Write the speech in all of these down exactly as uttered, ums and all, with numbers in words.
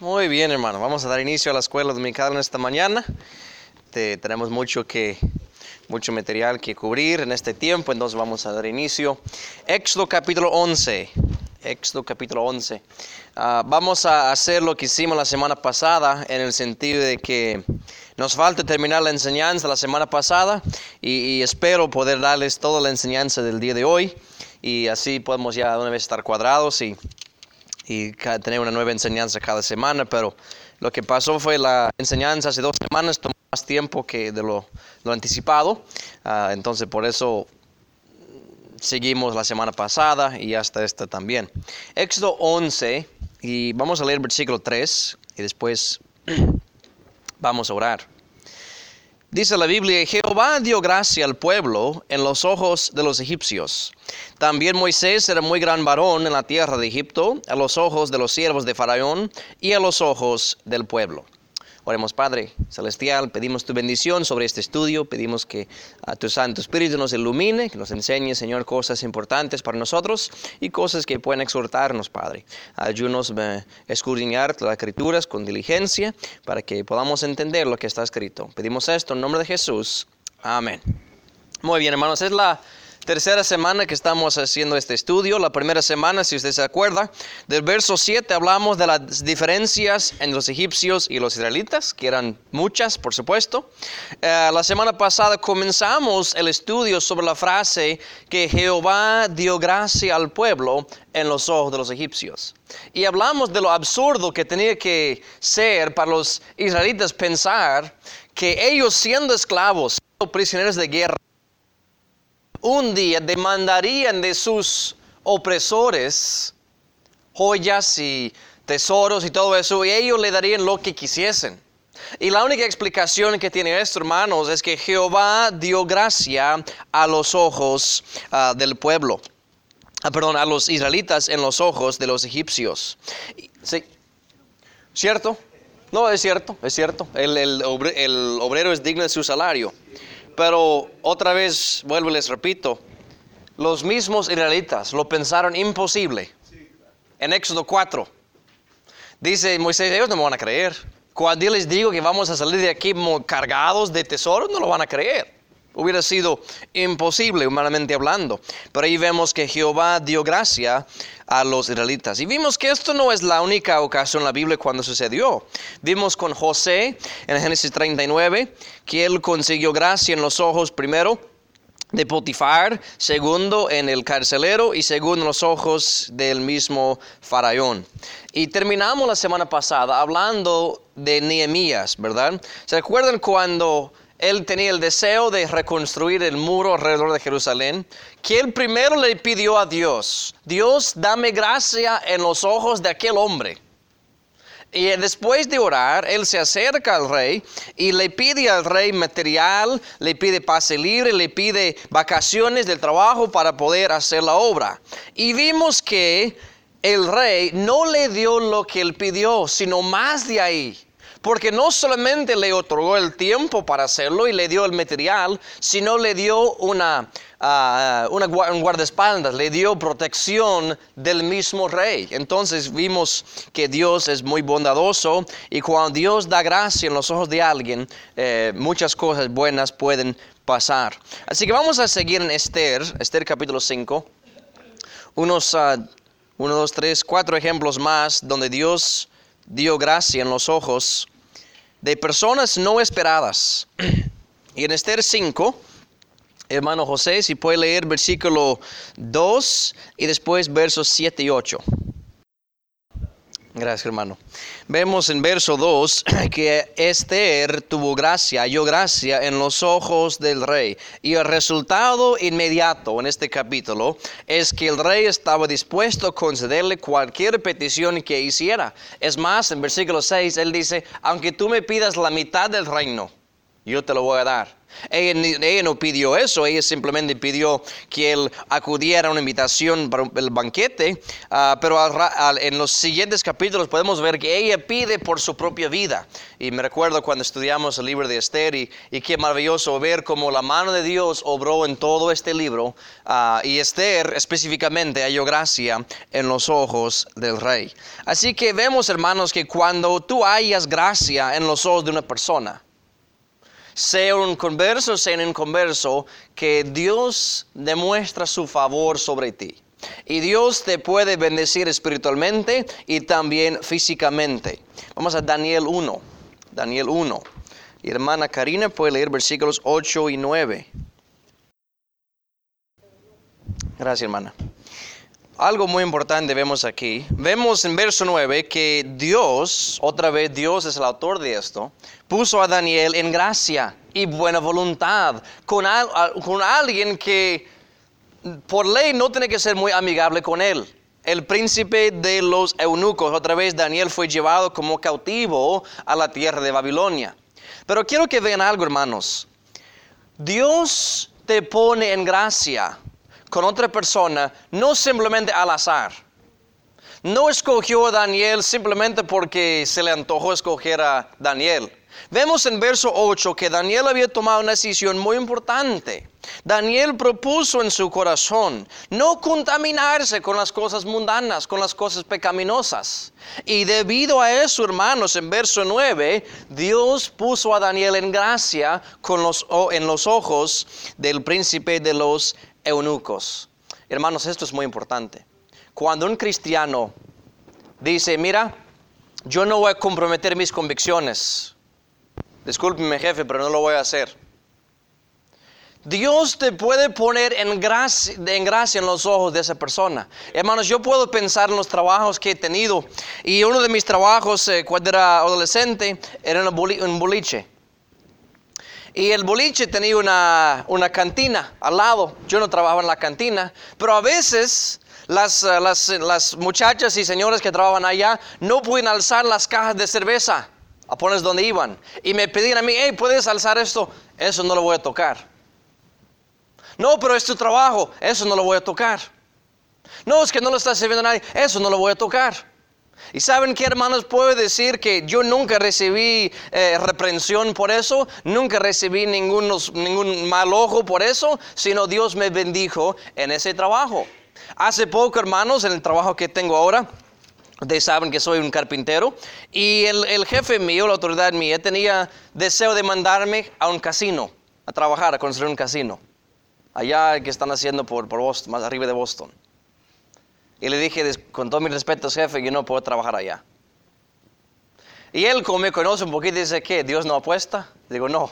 Muy bien, hermano. Vamos a dar inicio a la escuela dominical en esta mañana. Te, tenemos mucho que, mucho material que cubrir en este tiempo, entonces vamos a dar inicio. Éxodo capítulo once. Éxodo capítulo once. Uh, vamos a hacer lo que hicimos la semana pasada, en el sentido de que nos falta terminar la enseñanza la semana pasada y, y espero poder darles toda la enseñanza del día de hoy y así podemos ya de una vez estar cuadrados y y tener una nueva enseñanza cada semana, pero lo que pasó fue la enseñanza hace dos semanas tomó más tiempo que de lo, lo anticipado, uh, entonces por eso seguimos la semana pasada y hasta esta también. Éxodo once, y vamos a leer versículo tres y después vamos a orar. Dice la Biblia: Jehová dio gracia al pueblo en los ojos de los egipcios. También Moisés era muy gran varón en la tierra de Egipto, a los ojos de los siervos de Faraón y a los ojos del pueblo. Oremos. Padre celestial, pedimos tu bendición sobre este estudio, pedimos que uh, tu Santo Espíritu nos ilumine, que nos enseñe, Señor, cosas importantes para nosotros y cosas que pueden exhortarnos, Padre. Ayúdanos a escudriñar las Escrituras con diligencia para que podamos entender lo que está escrito. Pedimos esto en nombre de Jesús. Amén. Muy bien, hermanos, es la tercera semana que estamos haciendo este estudio. La primera semana, si usted se acuerda, del verso siete hablamos de las diferencias entre los egipcios y los israelitas, que eran muchas, por supuesto. Eh, la semana pasada comenzamos el estudio sobre la frase que Jehová dio gracia al pueblo en los ojos de los egipcios. Y hablamos de lo absurdo que tenía que ser para los israelitas pensar que ellos, siendo esclavos, siendo prisioneros de guerra, un día demandarían de sus opresores joyas y tesoros y todo eso, y ellos le darían lo que quisiesen. Y la única explicación que tiene esto, hermanos, es que Jehová dio gracia a los ojos uh, del pueblo. Ah, perdón, a los israelitas en los ojos de los egipcios. ¿Sí? ¿Cierto? No, es cierto, es cierto. El, el, obre, el obrero es digno de su salario. Pero otra vez, vuelvo y les repito, los mismos israelitas lo pensaron imposible. En Éxodo cuatro, dice Moisés: ellos no me van a creer. Cuando yo les digo que vamos a salir de aquí cargados de tesoros, no lo van a creer. Hubiera sido imposible, humanamente hablando. Pero ahí vemos que Jehová dio gracia a los israelitas. Y vimos que esto no es la única ocasión en la Biblia cuando sucedió. Vimos con José en Génesis treinta y nueve que él consiguió gracia en los ojos, primero de Potifar, segundo en el carcelero y segundo en los ojos del mismo Faraón. Y terminamos la semana pasada hablando de Nehemías, ¿verdad? ¿Se acuerdan cuando él tenía el deseo de reconstruir el muro alrededor de Jerusalén? Que él primero le pidió a Dios: Dios, dame gracia en los ojos de aquel hombre. Y después de orar, él se acerca al rey y le pide al rey material, le pide pase libre, le pide vacaciones del trabajo para poder hacer la obra. Y vimos que el rey no le dio lo que él pidió, sino más de ahí. Porque no solamente le otorgó el tiempo para hacerlo y le dio el material, sino le dio una, uh, una un guardaespaldas, le dio protección del mismo rey. Entonces vimos que Dios es muy bondadoso y cuando Dios da gracia en los ojos de alguien, eh, muchas cosas buenas pueden pasar. Así que vamos a seguir en Esther, Esther capítulo cinco, unos uh, uno, dos, tres, cuatro ejemplos más donde Dios dio gracia en los ojos de personas no esperadas. Y en Esther cinco, hermano José, si puede leer versículo dos y después versos siete y ocho. Gracias, hermano. Vemos en verso dos que Esther tuvo gracia, halló gracia en los ojos del rey. Y el resultado inmediato en este capítulo es que el rey estaba dispuesto a concederle cualquier petición que hiciera. Es más, en versículo seis, él dice: aunque tú me pidas la mitad del reino, yo te lo voy a dar. Ella, ella no pidió eso, ella simplemente pidió que él acudiera a una invitación para el banquete, uh, pero al, al, en los siguientes capítulos podemos ver que ella pide por su propia vida. Y me recuerdo cuando estudiamos el libro de Esther y, y qué maravilloso ver cómo la mano de Dios obró en todo este libro, uh, y Esther específicamente halló gracia en los ojos del rey. Así que vemos, hermanos, que cuando tú hallas gracia en los ojos de una persona, sea un converso, sea un inconverso, que Dios demuestra su favor sobre ti. Y Dios te puede bendecir espiritualmente y también físicamente. Vamos a Daniel uno. Daniel uno. Y hermana Karina puede leer versículos ocho y nueve. Gracias, hermana. Algo muy importante vemos aquí. Vemos en verso nueve que Dios, otra vez Dios es el autor de esto, puso a Daniel en gracia y buena voluntad con, al, con alguien que por ley no tiene que ser muy amigable con él. El príncipe de los eunucos. Otra vez Daniel fue llevado como cautivo a la tierra de Babilonia. Pero quiero que vean algo, hermanos. Dios te pone en gracia con otra persona, no simplemente al azar. No escogió a Daniel simplemente porque se le antojó escoger a Daniel. Vemos en verso ocho que Daniel había tomado una decisión muy importante. Daniel propuso en su corazón no contaminarse con las cosas mundanas, con las cosas pecaminosas. Y debido a eso, hermanos, en verso nueve, Dios puso a Daniel en gracia con los, en los ojos del príncipe de los eunucos. Hermanos, esto es muy importante. Cuando un cristiano dice, mira, yo no voy a comprometer mis convicciones, discúlpeme, jefe, pero no lo voy a hacer. Dios te puede poner en gracia, en gracia en los ojos de esa persona. Hermanos, yo puedo pensar en los trabajos que he tenido. Y uno de mis trabajos eh, cuando era adolescente era un boliche. Y el boliche tenía una, una cantina al lado. Yo no trabajaba en la cantina, pero a veces las, las, las muchachas y señoras que trabajaban allá no pueden alzar las cajas de cerveza a ponerlas donde iban. Y me pedían a mí, hey, ¿puedes alzar esto? Eso no lo voy a tocar. No, pero es tu trabajo. Eso no lo voy a tocar. No, es que no lo está sirviendo a nadie. Eso no lo voy a tocar. ¿Y saben qué, hermanos? Puedo decir que yo nunca recibí eh, reprensión por eso, nunca recibí ningún, ningún mal ojo por eso, sino Dios me bendijo en ese trabajo. Hace poco, hermanos, en el trabajo que tengo ahora, ustedes saben que soy un carpintero, y el, el jefe mío, la autoridad mía, tenía deseo de mandarme a un casino, a trabajar, a construir un casino, allá que están haciendo por, por Boston, más arriba de Boston. Y le dije, con todo mi respeto, jefe, yo no puedo trabajar allá. Y él, como me conoce un poquito, dice, ¿qué? ¿Dios no apuesta? Digo, no.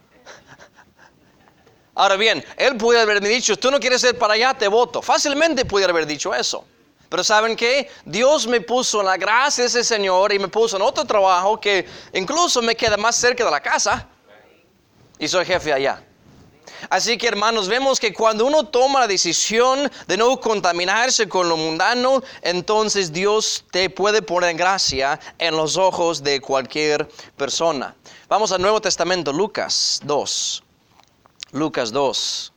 Ahora bien, él pudiera haberme dicho, tú no quieres ir para allá, te voto. Fácilmente pudiera haber dicho eso. Pero ¿saben qué? Dios me puso en la gracia de ese Señor y me puso en otro trabajo que incluso me queda más cerca de la casa. Y soy jefe allá. Así que, hermanos, vemos que cuando uno toma la decisión de no contaminarse con lo mundano, entonces Dios te puede poner gracia en los ojos de cualquier persona. Vamos al Nuevo Testamento, Lucas dos. Lucas dos.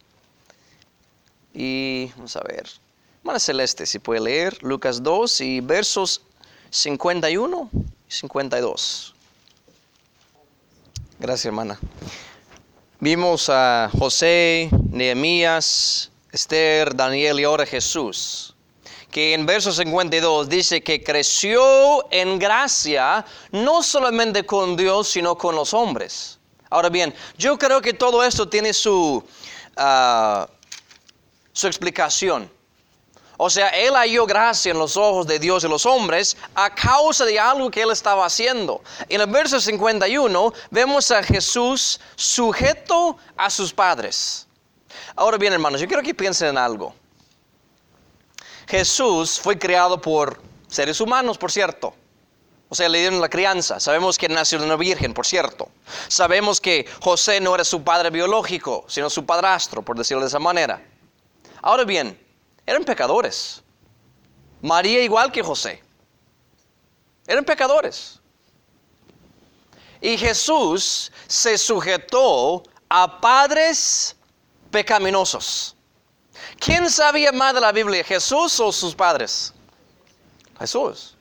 Y vamos a ver. Hermana Celeste, si puede leer Lucas dos y versos cincuenta y uno y cincuenta y dos. Gracias, hermana. Vimos a José, Nehemías, Esther, Daniel y ahora Jesús, que en verso cincuenta y dos dice que creció en gracia no solamente con Dios, sino con los hombres. Ahora bien, yo creo que todo esto tiene su, uh, su explicación. O sea, él halló gracia en los ojos de Dios y los hombres a causa de algo que él estaba haciendo. En el verso cincuenta y uno vemos a Jesús sujeto a sus padres. Ahora bien, hermanos, yo quiero que piensen en algo. Jesús fue criado por seres humanos, por cierto. O sea, le dieron la crianza. Sabemos que nació de una virgen, por cierto. Sabemos que José no era su padre biológico, sino su padrastro, por decirlo de esa manera. Ahora bien, eran pecadores. María igual que José. Eran pecadores. Y Jesús se sujetó a padres pecaminosos. ¿Quién sabía más de la Biblia, Jesús o sus padres? Jesús.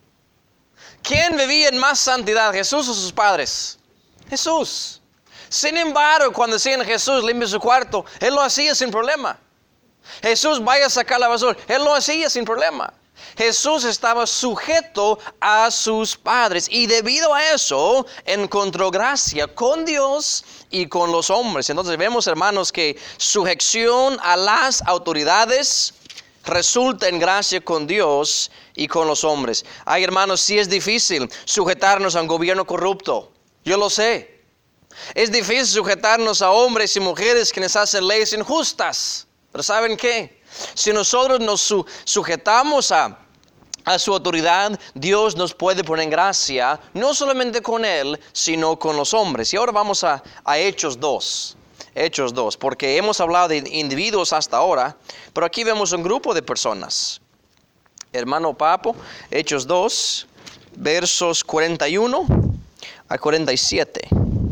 ¿Quién vivía en más santidad, Jesús o sus padres? Jesús. Sin embargo, cuando decían Jesús limpia su cuarto, Él lo hacía sin problema. Jesús vaya a sacar la basura, Él lo hacía sin problema. Jesús estaba sujeto a sus padres y debido a eso encontró gracia con Dios y con los hombres. Entonces vemos, hermanos, que sujeción a las autoridades resulta en gracia con Dios y con los hombres. Ay, hermanos, sí es difícil sujetarnos a un gobierno corrupto. Yo lo sé. Es difícil sujetarnos a hombres y mujeres que nos hacen leyes injustas. Pero ¿saben qué? Si nosotros nos su- sujetamos a, a su autoridad, Dios nos puede poner en gracia, no solamente con Él, sino con los hombres. Y ahora vamos a, a Hechos dos. Hechos dos, porque hemos hablado de individuos hasta ahora, pero aquí vemos un grupo de personas. Hermano Papo, Hechos dos, versos cuarenta y uno a cuarenta y siete.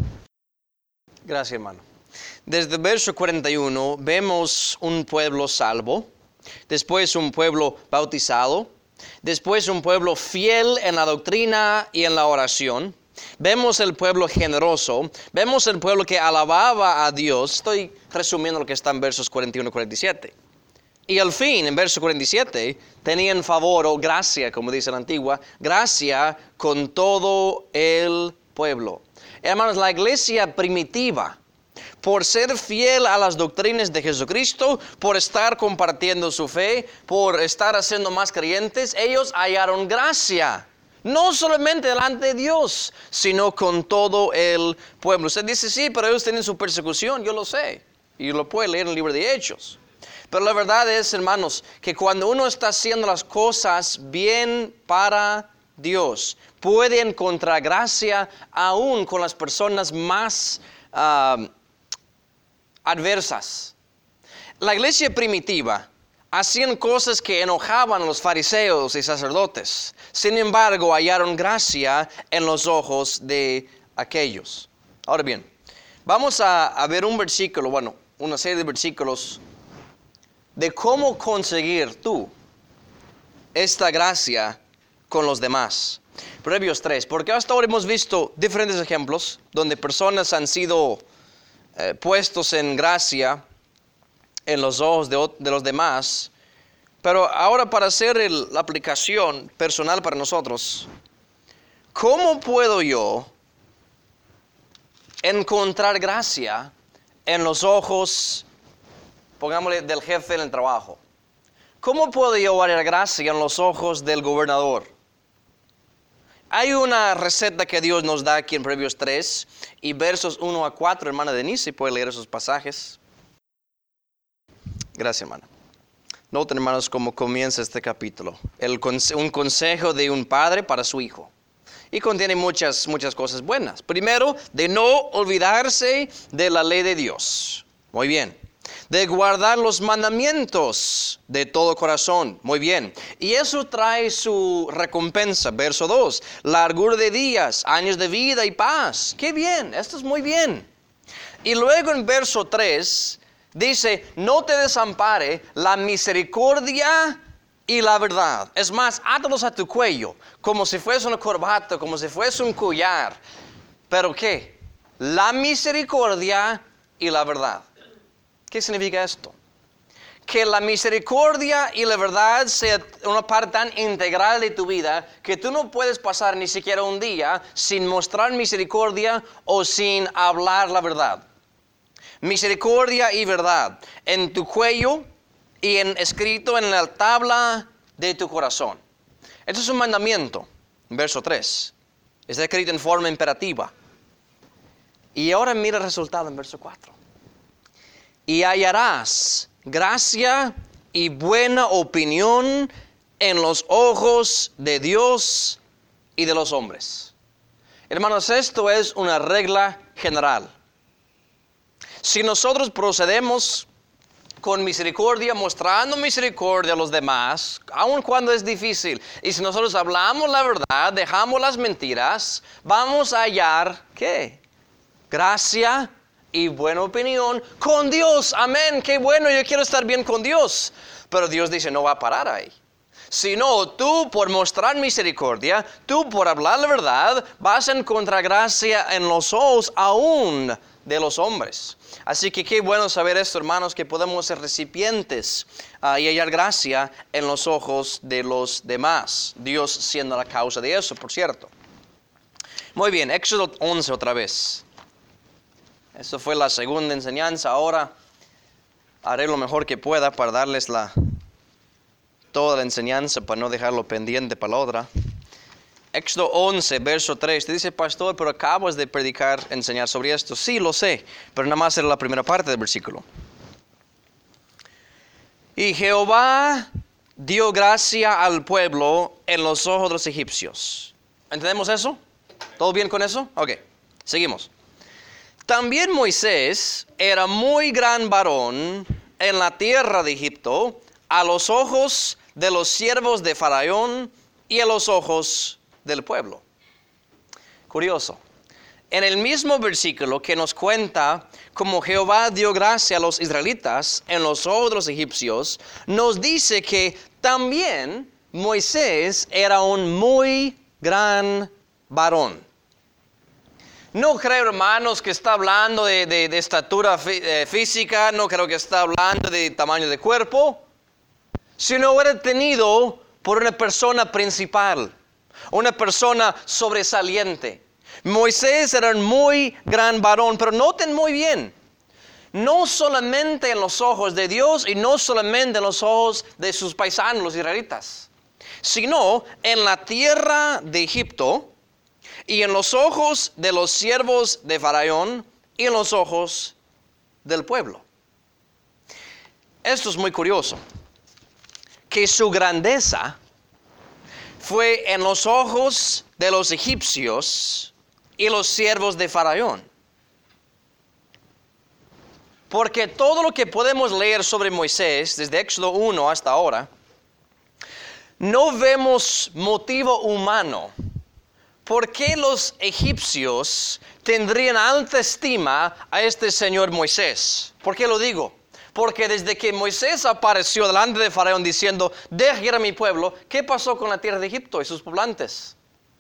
Gracias, hermano. Desde el verso cuarenta y uno vemos un pueblo salvo, después un pueblo bautizado, después un pueblo fiel en la doctrina y en la oración. Vemos el pueblo generoso, vemos el pueblo que alababa a Dios. Estoy resumiendo lo que está en versos cuarenta y uno y cuarenta y siete. Y al fin, en verso cuarenta y siete, tenían favor o gracia, como dice la antigua, gracia con todo el pueblo. Hermanos, la iglesia primitiva, por ser fiel a las doctrinas de Jesucristo, por estar compartiendo su fe, por estar haciendo más creyentes, ellos hallaron gracia. No solamente delante de Dios, sino con todo el pueblo. Usted dice, sí, pero ellos tienen su persecución, yo lo sé. Y lo puede leer en el libro de Hechos. Pero la verdad es, hermanos, que cuando uno está haciendo las cosas bien para Dios, puede encontrar gracia aún con las personas más uh, adversas. La iglesia primitiva hacían cosas que enojaban a los fariseos y sacerdotes. Sin embargo, hallaron gracia en los ojos de aquellos. Ahora bien, vamos a, a ver un versículo, bueno, una serie de versículos de cómo conseguir tú esta gracia con los demás. Proverbios tres, porque hasta ahora hemos visto diferentes ejemplos donde personas han sido eh, puestos en gracia en los ojos de, de los demás. Pero ahora para hacer el, la aplicación personal para nosotros, ¿cómo puedo yo encontrar gracia en los ojos, pongámosle, del jefe en el trabajo? ¿Cómo puedo yo hallar gracia en los ojos del gobernador? Hay una receta que Dios nos da aquí en Proverbios tres y versos uno a cuatro, hermana Denise, si puede leer esos pasajes. Gracias, hermana. Noten, hermanos, cómo comienza este capítulo. El conse- un consejo de un padre para su hijo. Y contiene muchas, muchas cosas buenas. Primero, de no olvidarse de la ley de Dios. Muy bien. De guardar los mandamientos de todo corazón. Muy bien. Y eso trae su recompensa. Verso dos. Largura de días, años de vida y paz. ¡Qué bien! Esto es muy bien. Y luego en verso tres dice, no te desampare la misericordia y la verdad. Es más, átalos a tu cuello, como si fuese una corbata, como si fuese un collar. ¿Pero qué? La misericordia y la verdad. ¿Qué significa esto? Que la misericordia y la verdad sea una parte tan integral de tu vida que tú no puedes pasar ni siquiera un día sin mostrar misericordia o sin hablar la verdad. Misericordia y verdad en tu cuello y en, escrito en la tabla de tu corazón. Esto es un mandamiento, verso tres. Está escrito en forma imperativa. Y ahora mira el resultado en verso cuatro. Y hallarás gracia y buena opinión en los ojos de Dios y de los hombres. Hermanos, esto es una regla general. Si nosotros procedemos con misericordia, mostrando misericordia a los demás, aun cuando es difícil. Y si nosotros hablamos la verdad, dejamos las mentiras, vamos a hallar, ¿qué? Gracia y buena opinión con Dios. Amén, qué bueno, yo quiero estar bien con Dios. Pero Dios dice, no va a parar ahí. Sino tú por mostrar misericordia, tú por hablar la verdad, vas a encontrar gracia en los ojos aún de los hombres. Así que qué bueno saber esto, hermanos, que podemos ser recipientes uh, y hallar gracia en los ojos de los demás. Dios siendo la causa de eso, por cierto. Muy bien, Éxodo once otra vez. Eso fue la segunda enseñanza. Ahora haré lo mejor que pueda para darles la, toda la enseñanza, para no dejarlo pendiente para la otra. Éxodo once, verso tres. Te dice, pastor, pero acabas de predicar, enseñar sobre esto. Sí, lo sé, pero nada más era la primera parte del versículo. Y Jehová dio gracia al pueblo en los ojos de los egipcios. ¿Entendemos eso? ¿Todo bien con eso? Ok, seguimos. También Moisés era muy gran varón en la tierra de Egipto, a los ojos de los siervos de Faraón y a los ojos del pueblo. Curioso. En el mismo versículo que nos cuenta cómo Jehová dio gracia a los israelitas en los ojos de los egipcios, nos dice que también Moisés era un muy gran varón. No creo, hermanos, que está hablando de, de, de estatura fí- eh, física, no creo que está hablando de tamaño de cuerpo, sino era tenido por una persona principal, una persona sobresaliente. Moisés era un muy gran varón, pero noten muy bien, no solamente en los ojos de Dios y no solamente en los ojos de sus paisanos, los israelitas, sino en la tierra de Egipto y en los ojos de los siervos de Faraón y en los ojos del pueblo. Esto es muy curioso, que su grandeza fue en los ojos de los egipcios y los siervos de Faraón. Porque todo lo que podemos leer sobre Moisés, desde Éxodo uno hasta ahora, no vemos motivo humano. ¿Por qué los egipcios tendrían alta estima a este señor Moisés? ¿Por qué lo digo? Porque desde que Moisés apareció delante de Faraón diciendo, deja ir a mi pueblo, ¿qué pasó con la tierra de Egipto y sus poblantes?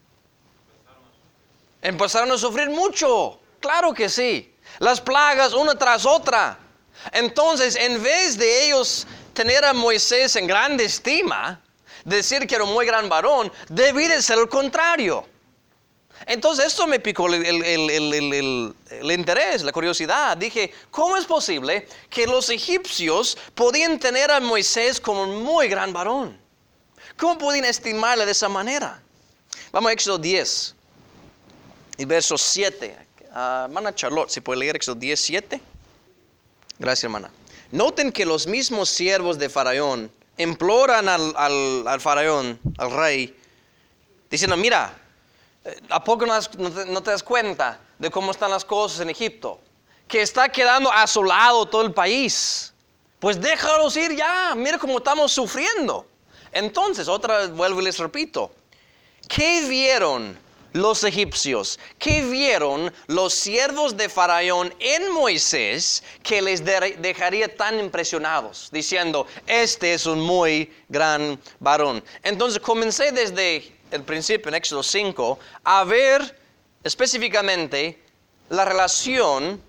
Empezaron a sufrir mucho, claro que sí. Las plagas una tras otra. Entonces, en vez de ellos tener a Moisés en grande estima, decir que era un muy gran varón, debía de ser el contrario. Entonces esto me picó el, el, el, el, el, el interés, la curiosidad. Dije, ¿cómo es posible que los egipcios podían tener a Moisés como un muy gran varón? ¿Cómo podían estimarle de esa manera? Vamos a Éxodo diez, y verso siete. Uh, hermana Charlotte, ¿si puede leer Éxodo diez, siete? Gracias, hermana. Noten que los mismos siervos de Faraón imploran al, al, al Faraón, al rey, diciendo, mira, ¿a poco no, has, no, te, no te das cuenta de cómo están las cosas en Egipto? Que está quedando asolado todo el país. Pues déjalos ir ya, mira cómo estamos sufriendo. Entonces, otra vez vuelvo y les repito. ¿Qué vieron los egipcios? ¿Qué vieron los siervos de Faraón en Moisés que les de- dejaría tan impresionados? Diciendo, este es un muy gran varón. Entonces comencé desde el principio en Éxodo cinco a ver específicamente la relación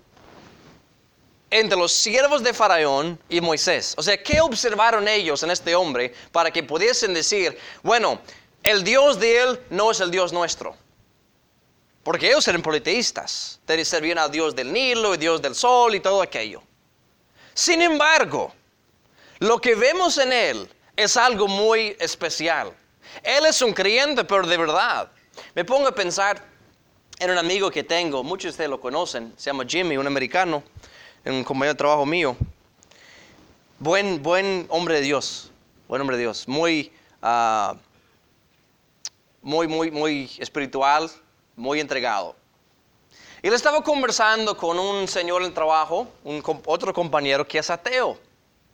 entre los siervos de Faraón y Moisés. O sea, ¿qué observaron ellos en este hombre para que pudiesen decir, bueno, el Dios de él no es el Dios nuestro? Porque ellos eran politeístas, servían al Dios del Nilo, el Dios del sol y todo aquello. Sin embargo, lo que vemos en él es algo muy especial. Él es un creyente, pero de verdad. Me pongo a pensar en un amigo que tengo, muchos de ustedes lo conocen, se llama Jimmy, un americano, un compañero de trabajo mío. Buen, buen hombre de Dios, buen hombre de Dios, muy, uh, muy, muy, muy espiritual, muy entregado. Y él estaba conversando con un señor en el trabajo, un, otro compañero que es ateo.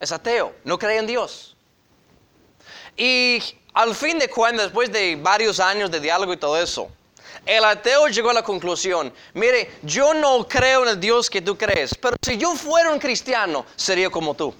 es ateo, no cree en Dios. Y al fin de cuentas, después de varios años de diálogo y todo eso, el ateo llegó a la conclusión, mire, yo no creo en el Dios que tú crees, pero si yo fuera un cristiano, sería como tú.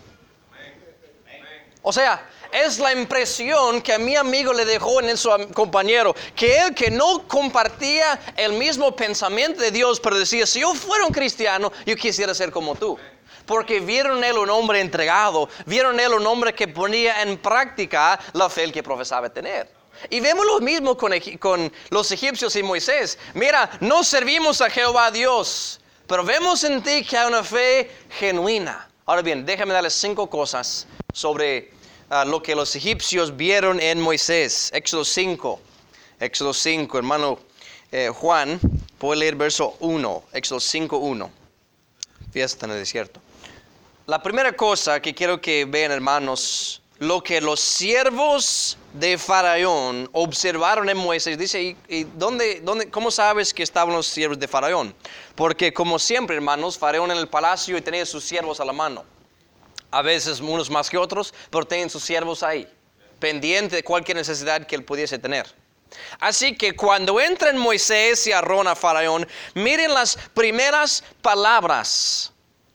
O sea, es la impresión que a mi amigo le dejó en su compañero, que él que no compartía el mismo pensamiento de Dios, pero decía, si yo fuera un cristiano, yo quisiera ser como tú. Porque vieron en él un hombre entregado, vieron en él un hombre que ponía en práctica la fe que profesaba tener. Y vemos lo mismo con, con los egipcios y Moisés. Mira, no servimos a Jehová Dios, pero vemos en ti que hay una fe genuina. Ahora bien, déjame darles cinco cosas sobre uh, lo que los egipcios vieron en Moisés. Éxodo cinco. Éxodo cinco, hermano eh, Juan, puede leer verso uno. Éxodo cinco, uno. Fiesta en el desierto. La primera cosa que quiero que vean, hermanos, lo que los siervos de Faraón observaron en Moisés. Dice, ¿y, y dónde, dónde, cómo sabes que estaban los siervos de Faraón? Porque como siempre, hermanos, Faraón en el palacio y tenía sus siervos a la mano. A veces unos más que otros, pero tenían sus siervos ahí, pendiente de cualquier necesidad que él pudiese tener. Así que cuando entran Moisés y Aarón a Faraón, miren las primeras palabras.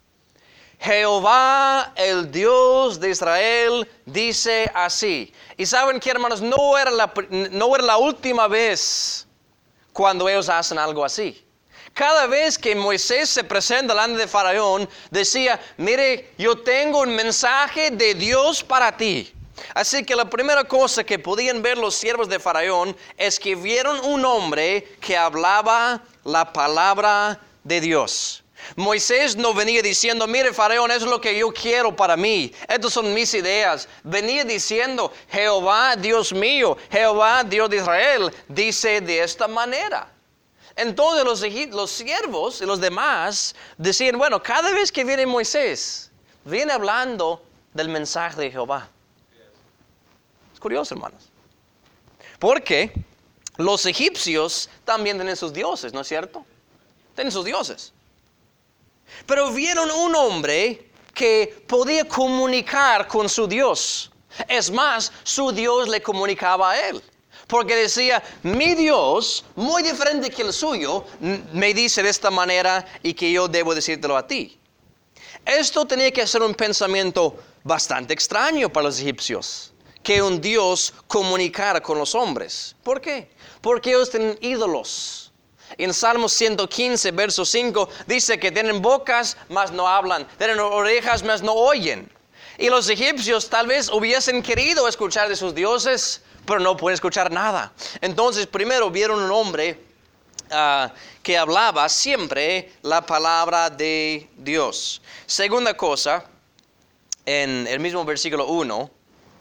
Jehová, el Dios de Israel, dice así. Y saben que, hermanos, no era la, no era la última vez cuando ellos hacen algo así. Cada vez que Moisés se presenta delante de Faraón, decía, mire, yo tengo un mensaje de Dios para ti. Así que la primera cosa que podían ver los siervos de Faraón es que vieron un hombre que hablaba la palabra de Dios. Moisés no venía diciendo, mire Faraón, eso es lo que yo quiero para mí. Estas son mis ideas. Venía diciendo, Jehová Dios mío, Jehová Dios de Israel, dice de esta manera. Entonces los, los siervos y los demás decían, bueno, cada vez que viene Moisés, viene hablando del mensaje de Jehová. Es curioso, hermanos. Porque los egipcios también tienen sus dioses, ¿no es cierto? Tienen sus dioses. Pero vieron un hombre que podía comunicar con su Dios. Es más, su Dios le comunicaba a él. Porque decía, mi Dios, muy diferente que el suyo, me dice de esta manera y que yo debo decírtelo a ti. Esto tenía que ser un pensamiento bastante extraño para los egipcios. Que un Dios comunicara con los hombres. ¿Por qué? Porque ellos tienen ídolos. En Salmos ciento quince, verso cinco, dice que tienen bocas, mas no hablan. Tienen orejas, mas no oyen. Y los egipcios tal vez hubiesen querido escuchar de sus dioses, pero no pueden escuchar nada. Entonces, primero vieron un hombre uh, que hablaba siempre la palabra de Dios. Segunda cosa, en el mismo versículo uno,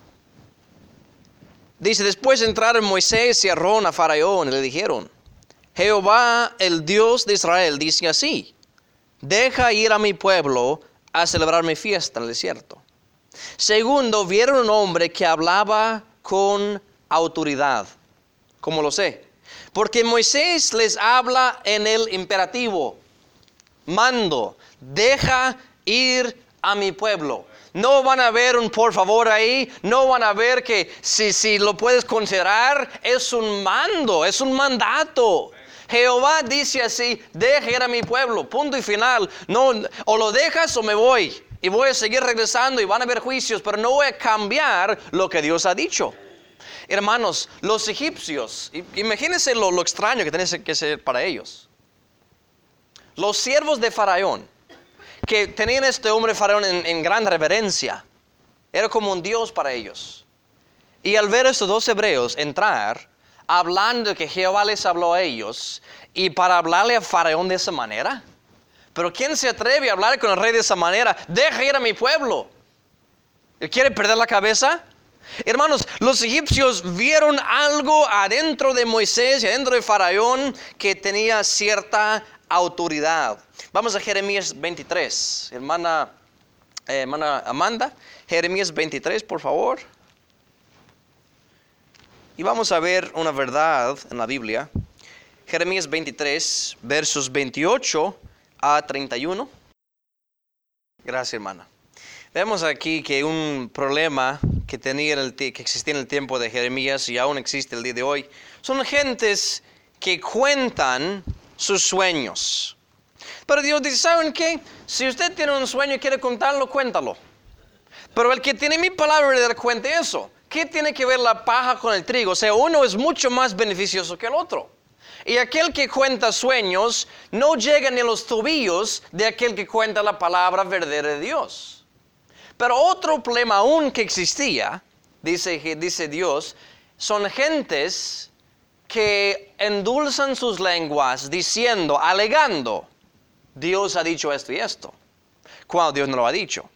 dice, después entraron Moisés y Aarón a Faraón y le dijeron, Jehová, el Dios de Israel, dice así, deja ir a mi pueblo a celebrar mi fiesta en el desierto. Segundo, vieron un hombre que hablaba con autoridad. ¿Cómo lo sé? Porque Moisés les habla en el imperativo. Mando, deja ir a mi pueblo. No van a ver un por favor ahí, no van a ver que si, si lo puedes considerar, es un mando, es un mandato. Jehová dice así, deja ir a mi pueblo, punto y final. No, o lo dejas o me voy. Y voy a seguir regresando y van a haber juicios, pero no voy a cambiar lo que Dios ha dicho. Hermanos, los egipcios, imagínense lo, lo extraño que tiene que ser para ellos. Los siervos de Faraón, que tenían a este hombre Faraón en, en gran reverencia, era como un Dios para ellos. Y al ver a estos dos hebreos entrar, hablando que Jehová les habló a ellos, y para hablarle a Faraón de esa manera, pero ¿quién se atreve a hablar con el rey de esa manera? Deja ir a mi pueblo. ¿Él quiere perder la cabeza? Hermanos, los egipcios vieron algo adentro de Moisés y adentro de Faraón que tenía cierta autoridad. Vamos a Jeremías veintitrés. Hermana, eh, hermana Amanda, Jeremías veintitrés, por favor. Y vamos a ver una verdad en la Biblia. Jeremías veintitrés, versos veintiocho a treinta y uno. Gracias, hermana. Vemos aquí que un problema que, tenía en el, que existía en el tiempo de Jeremías y aún existe el día de hoy, son gentes que cuentan sus sueños. Pero Dios dice, ¿saben qué? Si usted tiene un sueño y quiere contarlo, cuéntalo. Pero el que tiene mi palabra, cuente eso. ¿Qué tiene que ver la paja con el trigo? O sea, uno es mucho más beneficioso que el otro. Y aquel que cuenta sueños no llega ni a los tobillos de aquel que cuenta la palabra verdadera de Dios. Pero otro problema aún que existía, dice, dice Dios, son gentes que endulzan sus lenguas diciendo, alegando, Dios ha dicho esto y esto, cuando Dios no lo ha dicho.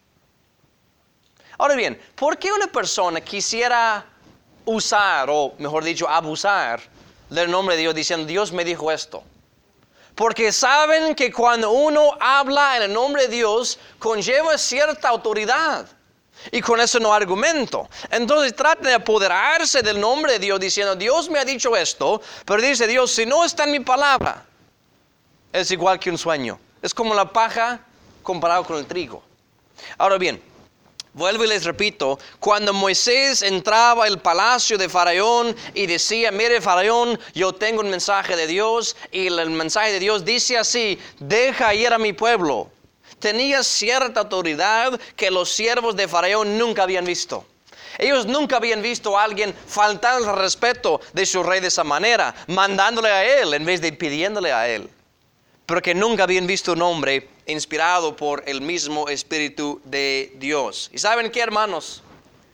Ahora bien, ¿por qué una persona quisiera usar, o mejor dicho, abusar del nombre de Dios diciendo, Dios me dijo esto? Porque saben que cuando uno habla en el nombre de Dios, conlleva cierta autoridad. Y con eso no argumento. Entonces trata de apoderarse del nombre de Dios diciendo, Dios me ha dicho esto, pero dice Dios, si no está en mi palabra, es igual que un sueño. Es como la paja comparado con el trigo. Ahora bien, vuelvo y les repito, cuando Moisés entraba al palacio de Faraón y decía, mire Faraón, yo tengo un mensaje de Dios, y el mensaje de Dios dice así, deja ir a mi pueblo. Tenía cierta autoridad que los siervos de Faraón nunca habían visto. Ellos nunca habían visto a alguien faltando al respeto de su rey de esa manera, mandándole a él en vez de pidiéndole a él. Porque nunca habían visto un hombre inspirado por el mismo Espíritu de Dios. ¿Y saben qué, hermanos?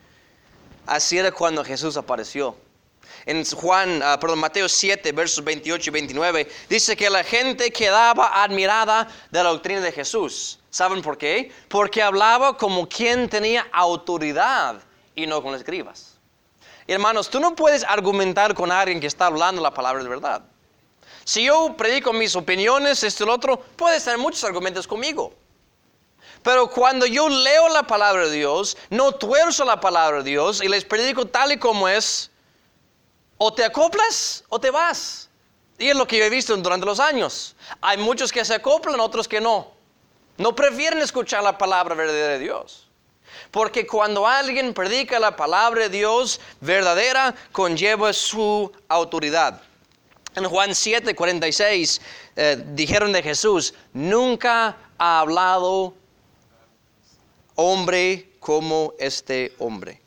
Así era cuando Jesús apareció. En Juan, uh, perdón, Mateo siete, versos veintiocho y veintinueve, dice que la gente quedaba admirada de la doctrina de Jesús. ¿Saben por qué? Porque hablaba como quien tenía autoridad y no con los escribas. Y hermanos, tú no puedes argumentar con alguien que está hablando la palabra de verdad. Si yo predico mis opiniones, esto y lo otro, puedes tener muchos argumentos conmigo. Pero cuando yo leo la palabra de Dios, no tuerzo la palabra de Dios y les predico tal y como es, o te acoplas o te vas. Y es lo que yo he visto durante los años. Hay muchos que se acoplan, otros que no. No prefieren escuchar la palabra verdadera de Dios. Porque cuando alguien predica la palabra de Dios verdadera, conlleva su autoridad. En Juan siete, cuarenta y seis, eh, dijeron de Jesús, nunca ha hablado hombre como este hombre.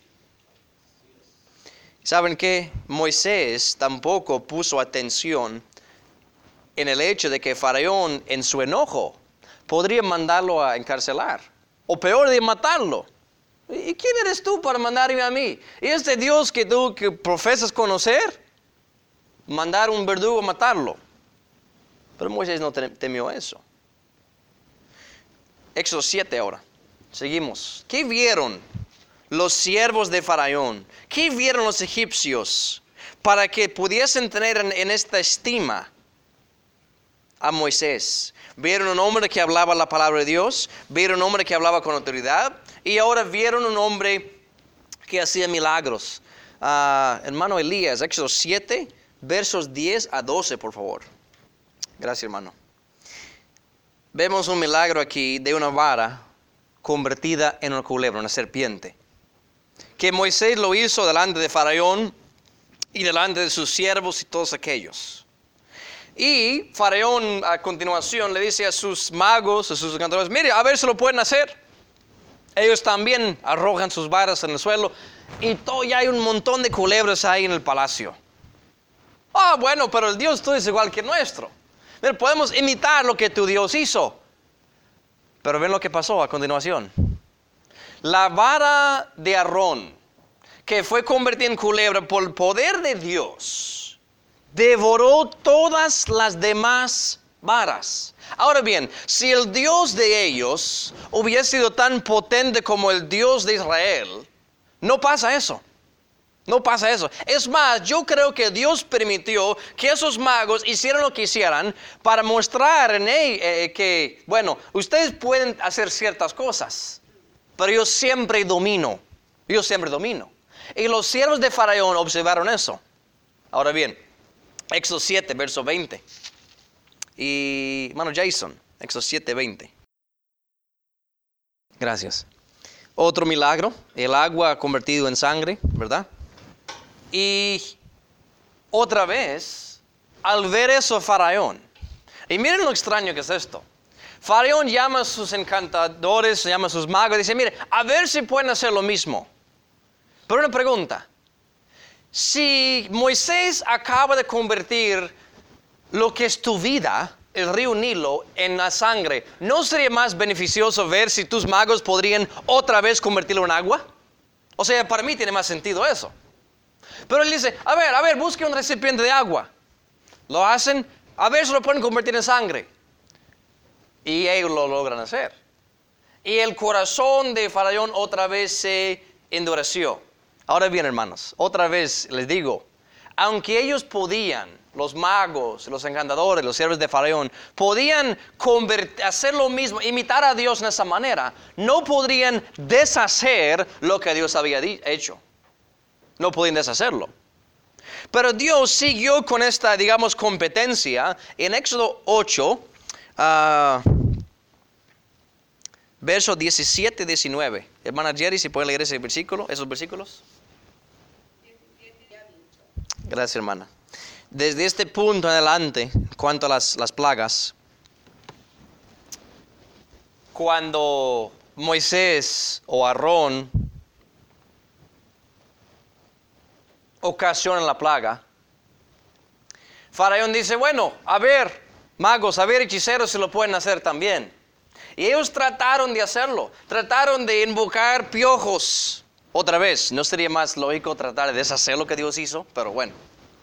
¿Saben qué? Moisés tampoco puso atención en el hecho de que Faraón, en su enojo, podría mandarlo a encarcelar, o peor, de matarlo. ¿Y quién eres tú para mandarme a mí? ¿Y este Dios que tú que profesas conocer? Mandar un verdugo a matarlo. Pero Moisés no temió eso. Éxodo siete ahora. Seguimos. ¿Qué vieron los siervos de Faraón? ¿Qué vieron los egipcios para que pudiesen tener en, en esta estima a Moisés? Vieron un hombre que hablaba la palabra de Dios, vieron un hombre que hablaba con autoridad, y ahora vieron un hombre que hacía milagros. Uh, hermano Elías, Éxodo siete, versos diez a doce, por favor. Gracias, hermano. Vemos un milagro aquí de una vara convertida en una culebra, una serpiente. Que Moisés lo hizo delante de Faraón y delante de sus siervos y todos aquellos. Y Faraón a continuación le dice a sus magos, a sus encantadores, mire, a ver si lo pueden hacer. Ellos también arrojan sus varas en el suelo y todo, ya hay un montón de culebras ahí en el palacio. Ah, bueno, pero el Dios tuyo es igual que el nuestro. Mira, podemos imitar lo que tu Dios hizo. Pero ven lo que pasó a continuación. La vara de Aarón, que fue convertida en culebra por el poder de Dios, devoró todas las demás varas. Ahora bien, si el Dios de ellos hubiese sido tan potente como el Dios de Israel, no pasa eso. No pasa eso. Es más, yo creo que Dios permitió que esos magos hicieran lo que hicieran para mostrar en él eh, que, bueno, ustedes pueden hacer ciertas cosas, pero yo siempre domino. Yo siempre domino. Y los siervos de Faraón observaron eso. Ahora bien, Éxodo siete, verso veinte. Y, hermano Jason, Éxodo siete, veinte. Gracias. otro milagro, el agua convertido en sangre, ¿verdad? Y otra vez, al ver eso Faraón, y miren lo extraño que es esto. Faraón llama a sus encantadores, llama a sus magos, dice, mire, a ver si pueden hacer lo mismo. Pero una pregunta, si Moisés acaba de convertir lo que es tu vida, el río Nilo, en la sangre, ¿no sería más beneficioso ver si tus magos podrían otra vez convertirlo en agua? O sea, para mí tiene más sentido eso. Pero él dice, a ver, a ver, busque un recipiente de agua. Lo hacen, a ver si lo pueden convertir en sangre. Y ellos lo logran hacer. Y el corazón de Faraón otra vez se endureció. Ahora bien, hermanos, otra vez les digo, aunque ellos podían, los magos, los encantadores, los siervos de Faraón, podían convertir, hacer lo mismo, imitar a Dios en esa manera, no podrían deshacer lo que Dios había hecho. No podían deshacerlo. Pero Dios siguió con esta, digamos, competencia. En Éxodo ocho, uh, versos diecisiete y diecinueve. Hermana Jerry, si puede leer ese versículo, esos versículos. Gracias, hermana. Desde este punto en adelante, cuanto a las, las plagas, cuando Moisés o Aarón ocasionan la plaga, Faraón dice, bueno, a ver, magos, a ver, hechiceros, si lo pueden hacer también. Y ellos trataron de hacerlo, trataron de invocar piojos. Otra vez, ¿no sería más lógico tratar de deshacer lo que Dios hizo? Pero bueno.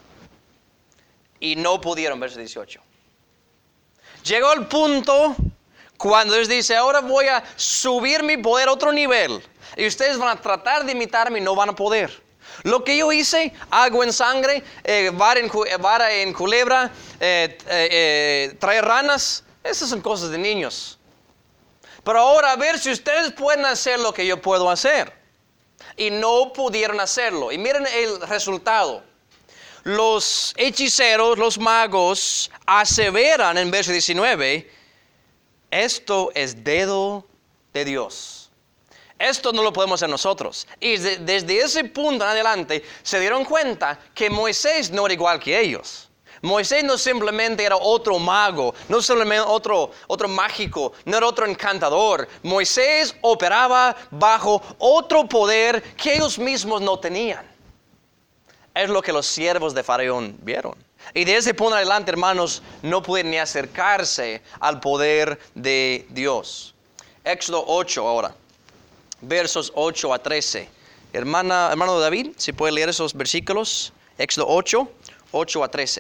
Y no pudieron, verso dieciocho. Llegó el punto cuando Dios dice, ahora voy a subir mi poder a otro nivel. Y ustedes van a tratar de imitarme y no van a poder. Lo que yo hice, agua en sangre, eh, vara, en, vara en culebra, eh, eh, eh, traer ranas, esas son cosas de niños. Pero ahora a ver si ustedes pueden hacer lo que yo puedo hacer. Y no pudieron hacerlo. Y miren el resultado. Los hechiceros, los magos, aseveran en verso diecinueve, esto es dedo de Dios. Esto no lo podemos hacer nosotros. Y de, desde ese punto en adelante se dieron cuenta que Moisés no era igual que ellos. Moisés no simplemente era otro mago, no simplemente otro, otro mágico, no era otro encantador. Moisés operaba bajo otro poder que ellos mismos no tenían. Es lo que los siervos de Faraón vieron. Y de ese punto en adelante, hermanos, no pueden ni acercarse al poder de Dios. Éxodo ocho ahora, versos ocho a trece. Hermana, hermano David, si puede leer esos versículos. Éxodo ocho, ocho a trece.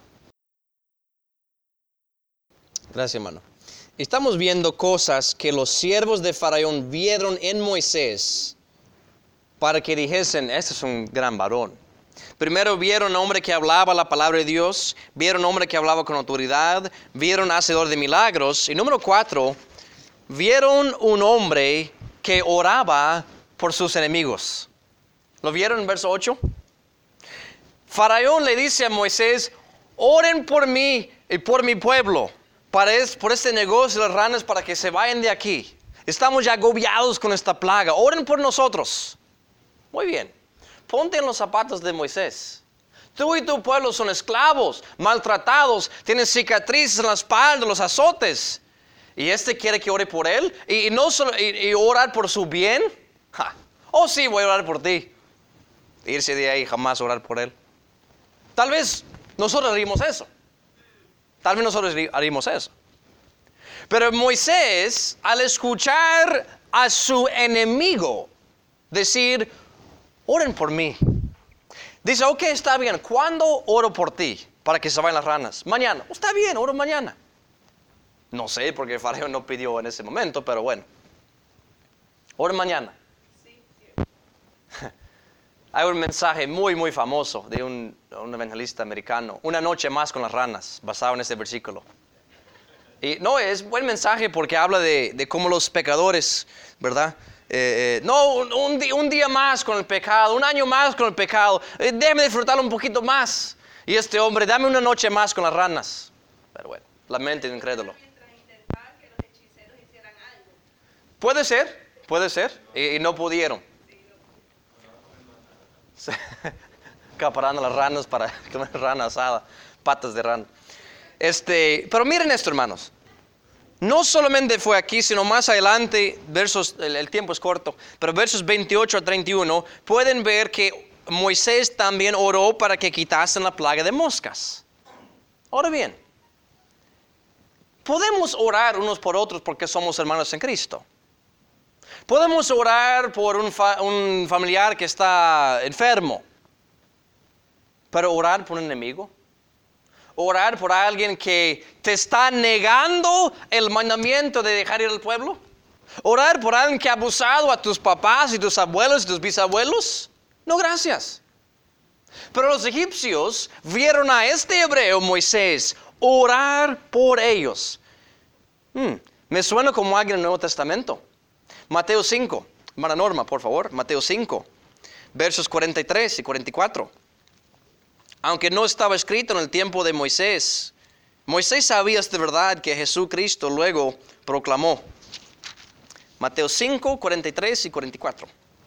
Gracias, hermano. Estamos viendo cosas que los siervos de Faraón vieron en Moisés para que dijesen, este es un gran varón. Primero vieron a un hombre que hablaba la palabra de Dios, vieron a un hombre que hablaba con autoridad, vieron hacedor de milagros. Y número cuatro, vieron un hombre que oraba por sus enemigos. ¿Lo vieron en verso ocho? Faraón le dice a Moisés, oren por mí y por mi pueblo, para es, por este negocio de las ranas, para que se vayan de aquí. Estamos ya agobiados con esta plaga, oren por nosotros. Muy bien. Ponte en los zapatos de Moisés. Tú y tu pueblo son esclavos, maltratados, tienen cicatrices en la espalda, los azotes. ¿Y este quiere que ore por él? ¿Y, y, no solo, y, y orar por su bien? Ja. Oh, sí, voy a orar por ti. Irse de ahí, jamás orar por él. Tal vez nosotros haríamos eso. Tal vez nosotros haríamos eso. Pero Moisés, al escuchar a su enemigo decir, oren por mí. Dice, ok, está bien. ¿Cuándo oro por ti? Para que se vayan las ranas. Mañana. Está bien, oro mañana. No sé, porque el faraón no pidió en ese momento, pero bueno. Oro mañana. Sí, sí. Hay un mensaje muy, muy famoso de un, un evangelista americano. Una noche más con las ranas, basado en este versículo. Y no, es buen mensaje porque habla de, de cómo los pecadores, ¿verdad? Eh, eh, no, un, un, día, un día más con el pecado, un año más con el pecado, eh, déjame disfrutarlo un poquito más. Y este hombre, dame una noche más con las ranas. Pero bueno, la mente de incrédulo. Puede ser, ¿Puede ser? Y, y no pudieron. Acaparando las ranas para comer rana asada, patas de rana. Este, pero miren esto, hermanos. No solamente fue aquí, sino más adelante, versos, el, el tiempo es corto, pero versos veintiocho a treinta y uno, pueden ver que Moisés también oró para que quitasen la plaga de moscas. Ahora bien, podemos orar unos por otros porque somos hermanos en Cristo. Podemos orar por un, fa- un familiar que está enfermo, pero orar por un enemigo. Orar por alguien que te está negando el mandamiento de dejar ir al pueblo. Orar por alguien que ha abusado a tus papás y tus abuelos y tus bisabuelos. No, gracias. Pero los egipcios vieron a este hebreo, Moisés, orar por ellos. Hmm, me suena como alguien en el Nuevo Testamento. Mateo cinco, hermana Norma, por favor, Mateo cinco, versos cuarenta y tres y cuarenta y cuatro. Aunque no estaba escrito en el tiempo de Moisés, Moisés sabía de verdad que Jesucristo luego proclamó. Mateo cinco, cuarenta y tres y cuarenta y cuatro.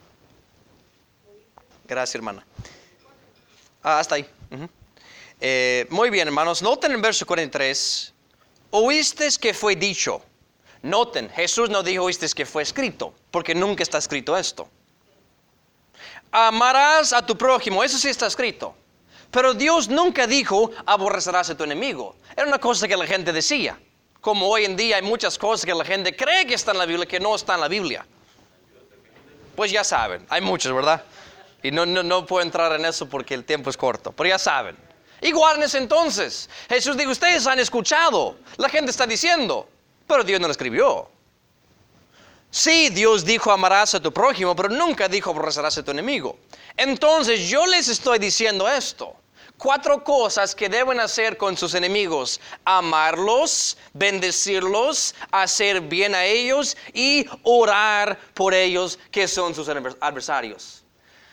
Gracias, hermana. Ah, hasta ahí. Uh-huh. eh, muy bien, hermanos. Noten en verso cuarenta y tres. Oísteis que fue dicho. Noten, Jesús no dijo oísteis que fue escrito, porque nunca está escrito esto. Amarás a tu prójimo, eso sí está escrito. Pero Dios nunca dijo, aborrecerás a tu enemigo. Era una cosa que la gente decía. Como hoy en día hay muchas cosas que la gente cree que están en la Biblia, que no están en la Biblia. Pues ya saben, hay muchos, ¿verdad? Y no, no, no puedo entrar en eso porque el tiempo es corto. Pero ya saben. Igual en ese entonces, Jesús dijo, ustedes han escuchado. La gente está diciendo, pero Dios no lo escribió. Sí, Dios dijo, amarás a tu prójimo, pero nunca dijo, aborrecerás a tu enemigo. Entonces yo les estoy diciendo esto. Cuatro cosas que deben hacer con sus enemigos: amarlos, bendecirlos, hacer bien a ellos y orar por ellos que son sus adversarios.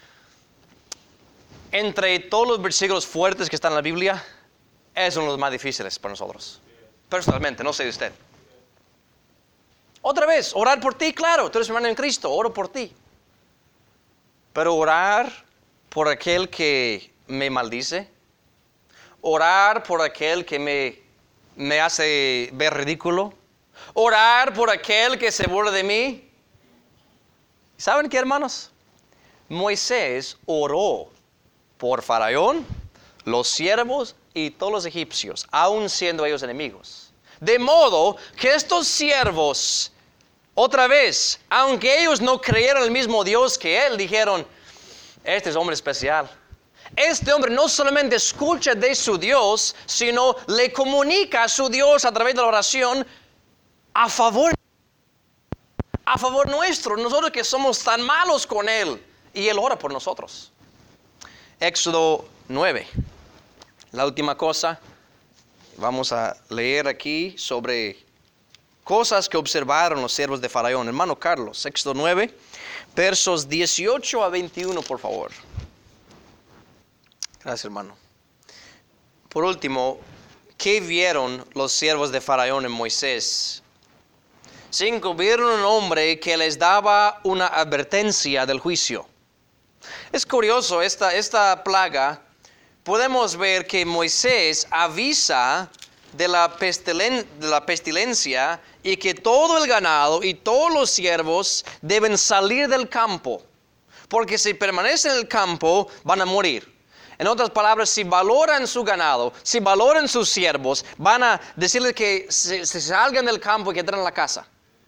Entre todos los versículos fuertes que están en la Biblia, es uno de los más difíciles para nosotros. Personalmente, no sé de usted. Otra vez, orar por ti, claro, tú eres hermano en Cristo, oro por ti. Pero orar por aquel que me maldice, orar por aquel que me, me hace ver ridículo, orar por aquel que se burla de mí. ¿Saben qué, hermanos? Moisés oró por Faraón, los siervos y todos los egipcios, aun siendo ellos enemigos. De modo que estos siervos, otra vez, aunque ellos no creyeron el mismo Dios que él, dijeron, este es hombre especial. Este hombre no solamente escucha de su Dios, sino le comunica a su Dios a través de la oración a favor, a favor nuestro, nosotros que somos tan malos con él, y él ora por nosotros. Éxodo nueve, la última cosa. Vamos a leer aquí sobre cosas que observaron los siervos de Faraón. Hermano Carlos, Éxodo nueve, versos dieciocho a veintiuno, por favor. Gracias, hermano. Por último, ¿qué vieron los siervos de Faraón en Moisés? Cinco, vieron un hombre que les daba una advertencia del juicio. Es curioso, esta, esta plaga, podemos ver que Moisés avisa de la, pestilen, de la pestilencia y que todo el ganado y todos los siervos deben salir del campo, porque si permanecen en el campo van a morir. En otras palabras, si valoran su ganado, si valoran sus siervos, van a decirles que se, se salgan del campo y que entren a la casa.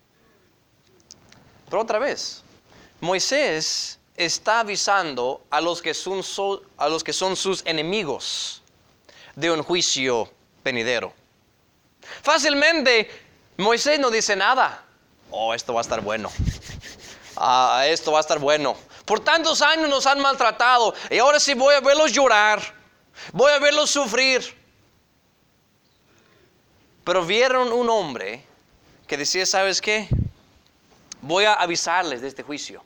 Pero otra vez, Moisés está avisando a los que son, so, a los que son sus enemigos de un juicio venidero. Fácilmente Moisés no dice nada. Oh, esto va a estar bueno. Ah, esto va a estar bueno. Por tantos años nos han maltratado y ahora sí voy a verlos llorar. Voy a verlos sufrir. Pero vieron un hombre que decía, ¿sabes qué? Voy a avisarles de este juicio.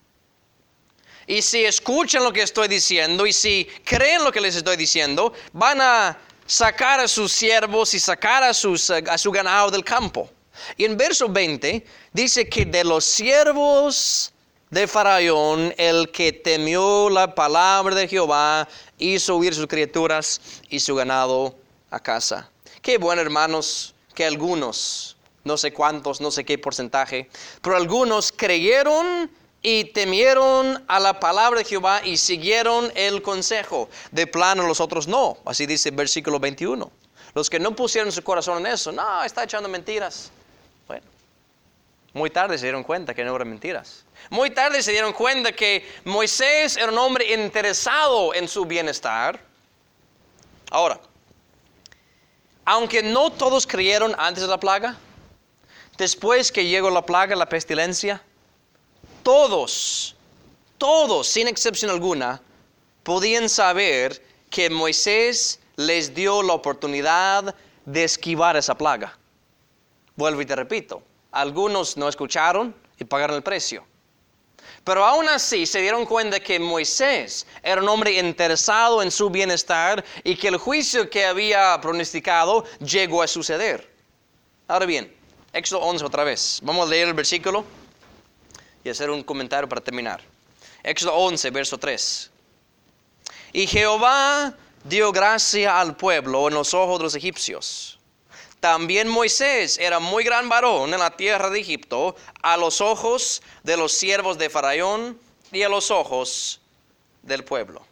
Y si escuchan lo que estoy diciendo y si creen lo que les estoy diciendo, van a sacar a sus siervos y sacar a, sus, a su ganado del campo. Y en verso veinte dice que de los siervos de Faraón, el que temió la palabra de Jehová, hizo huir sus criaturas y su ganado a casa. Qué bueno, hermanos, que algunos, no sé cuántos, no sé qué porcentaje, pero algunos creyeron y temieron a la palabra de Jehová y siguieron el consejo. De plano los otros no. Así dice el versículo veintiuno. Los que no pusieron su corazón en eso, no, está echando mentiras. Bueno, muy tarde se dieron cuenta que no eran mentiras. Muy tarde se dieron cuenta que Moisés era un hombre interesado en su bienestar. Ahora, aunque no todos creyeron antes de la plaga, después que llegó la plaga, la pestilencia, todos, todos, sin excepción alguna, podían saber que Moisés les dio la oportunidad de esquivar esa plaga. Vuelvo y te repito, algunos no escucharon y pagaron el precio. Pero aún así se dieron cuenta que Moisés era un hombre interesado en su bienestar y que el juicio que había pronosticado llegó a suceder. Ahora bien, Éxodo once otra vez. Vamos a leer el versículo y hacer un comentario para terminar. Éxodo once, verso tres. Y Jehová dio gracia al pueblo en los ojos de los egipcios. También Moisés era muy gran varón en la tierra de Egipto, a los ojos de los siervos de Faraón y a los ojos del pueblo.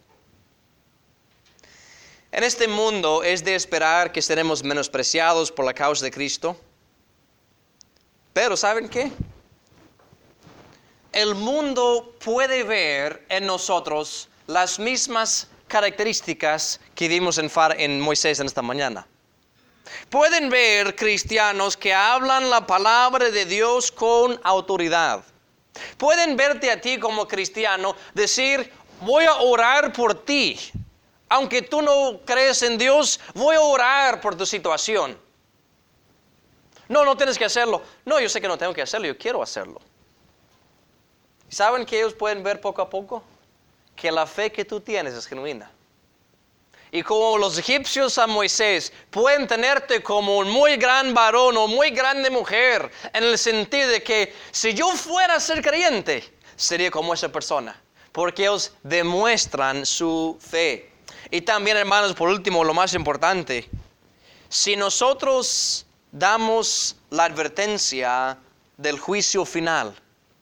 En este mundo es de esperar que seremos menospreciados por la causa de Cristo. Pero ¿saben qué? El mundo puede ver en nosotros las mismas características que vimos en, Far- en Moisés en esta mañana. Pueden ver cristianos que hablan la palabra de Dios con autoridad. Pueden verte a ti como cristiano decir, voy a orar por ti. Aunque tú no crees en Dios, voy a orar por tu situación. No, no tienes que hacerlo. No, yo sé que no tengo que hacerlo, yo quiero hacerlo. ¿Y saben que ellos pueden ver poco a poco? Que la fe que tú tienes es genuina. Y como los egipcios a Moisés, pueden tenerte como un muy gran varón o muy grande mujer, en el sentido de que si yo fuera a ser creyente, sería como esa persona, porque ellos demuestran su fe. Y también, hermanos, por último, lo más importante, si nosotros damos la advertencia del juicio final.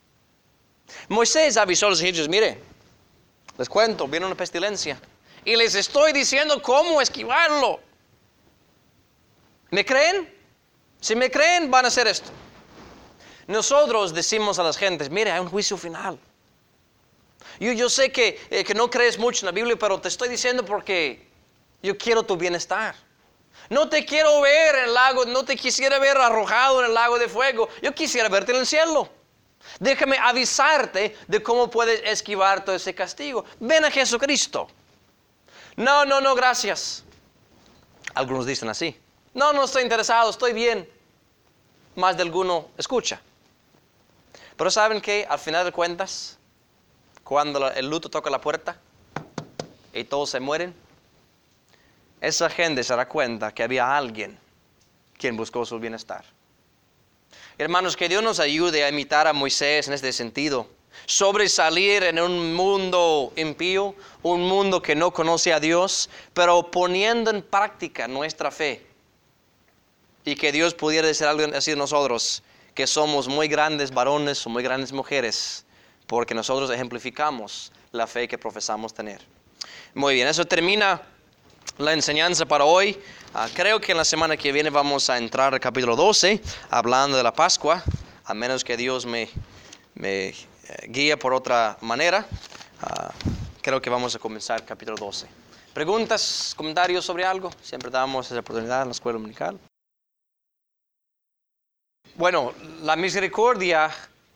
Moisés avisó a los egipcios, mire, les cuento, viene una pestilencia. Y les estoy diciendo cómo esquivarlo. ¿Me creen? Si me creen, van a hacer esto. Nosotros decimos a las gentes, mire, hay un juicio final. Yo, yo sé que, eh, que no crees mucho en la Biblia, pero te estoy diciendo porque yo quiero tu bienestar. No te quiero ver en el lago, no te quisiera ver arrojado en el lago de fuego. Yo quisiera verte en el cielo. Déjame avisarte de cómo puedes esquivar todo ese castigo. Ven a Jesucristo. No, no, no, gracias. Algunos dicen así. No, no estoy interesado, estoy bien. Más de alguno escucha. Pero ¿saben qué? Al final de cuentas, cuando el luto toca la puerta y todos se mueren, esa gente se da cuenta que había alguien quien buscó su bienestar. Hermanos, que Dios nos ayude a imitar a Moisés en este sentido. Sobresalir en un mundo impío, un mundo que no conoce a Dios, pero poniendo en práctica nuestra fe. Y que Dios pudiera decir algo así de nosotros, que somos muy grandes varones o muy grandes mujeres, porque nosotros ejemplificamos la fe que profesamos tener. Muy bien, eso termina la enseñanza para hoy. Uh, creo que en la semana que viene vamos a entrar al capítulo doce, hablando de la Pascua, a menos que Dios me... me guía por otra manera. Uh, creo que vamos a comenzar el capítulo doce. ¿Preguntas, comentarios sobre algo? Siempre damos esa oportunidad en la escuela dominical. Bueno, la misericordia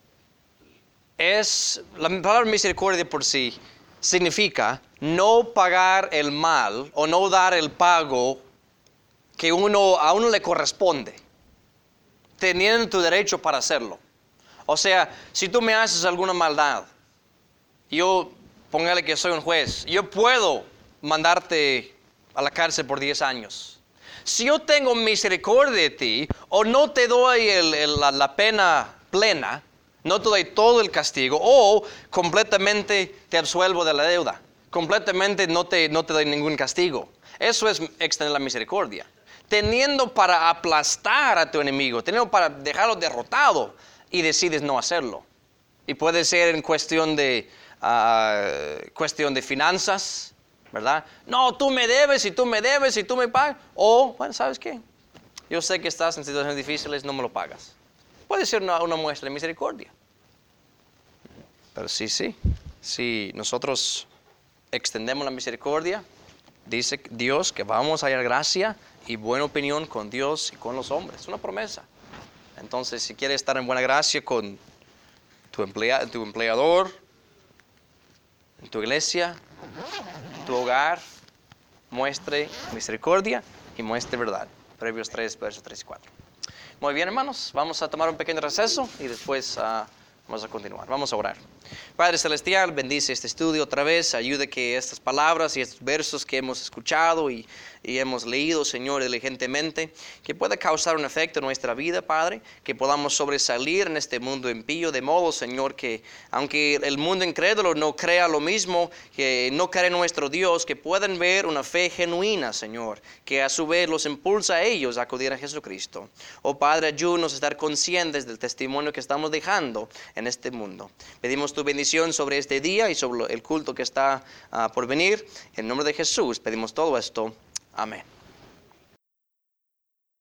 es, la palabra misericordia por sí significa no pagar el mal o no dar el pago que uno, a uno le corresponde, teniendo tu derecho para hacerlo. O sea, si tú me haces alguna maldad, yo, póngale que soy un juez, yo puedo mandarte a la cárcel por diez años. Si yo tengo misericordia de ti, o no te doy el, el, la, la pena plena, no te doy todo el castigo, o completamente te absuelvo de la deuda, completamente no te, no te doy ningún castigo. Eso es extender la misericordia. Teniendo para aplastar a tu enemigo, teniendo para dejarlo derrotado, y decides no hacerlo. Y puede ser en cuestión de, uh, cuestión de finanzas, ¿verdad? No, tú me debes y tú me debes y tú me pagas. O, bueno, ¿sabes qué? Yo sé que estás en situaciones difíciles, no me lo pagas. Puede ser una, una muestra de misericordia. Pero sí, sí. Si nosotros extendemos la misericordia, dice Dios que vamos a hallar gracia y buena opinión con Dios y con los hombres. Es una promesa. Entonces, si quieres estar en buena gracia con tu, emplea, tu empleador, en tu iglesia, en tu hogar, muestre misericordia y muestre verdad. Proverbios tres, versos tres y cuatro. Muy bien, hermanos, vamos a tomar un pequeño receso y después uh, vamos a continuar. Vamos a orar. Padre Celestial, bendice este estudio otra vez. Ayude que estas palabras y estos versos que hemos escuchado y, y hemos leído, Señor, diligentemente, que pueda causar un efecto en nuestra vida, Padre. Que podamos sobresalir en este mundo impío, de modo, Señor, que aunque el mundo incrédulo no crea lo mismo, que no cree en nuestro Dios, que puedan ver una fe genuina, Señor, que a su vez los impulsa a ellos a acudir a Jesucristo. Oh Padre, ayúdanos a estar conscientes del testimonio que estamos dejando en este mundo. Pedimos tu bendición sobre este día y sobre el culto que está uh, por venir. En nombre de Jesús pedimos todo esto. Amén.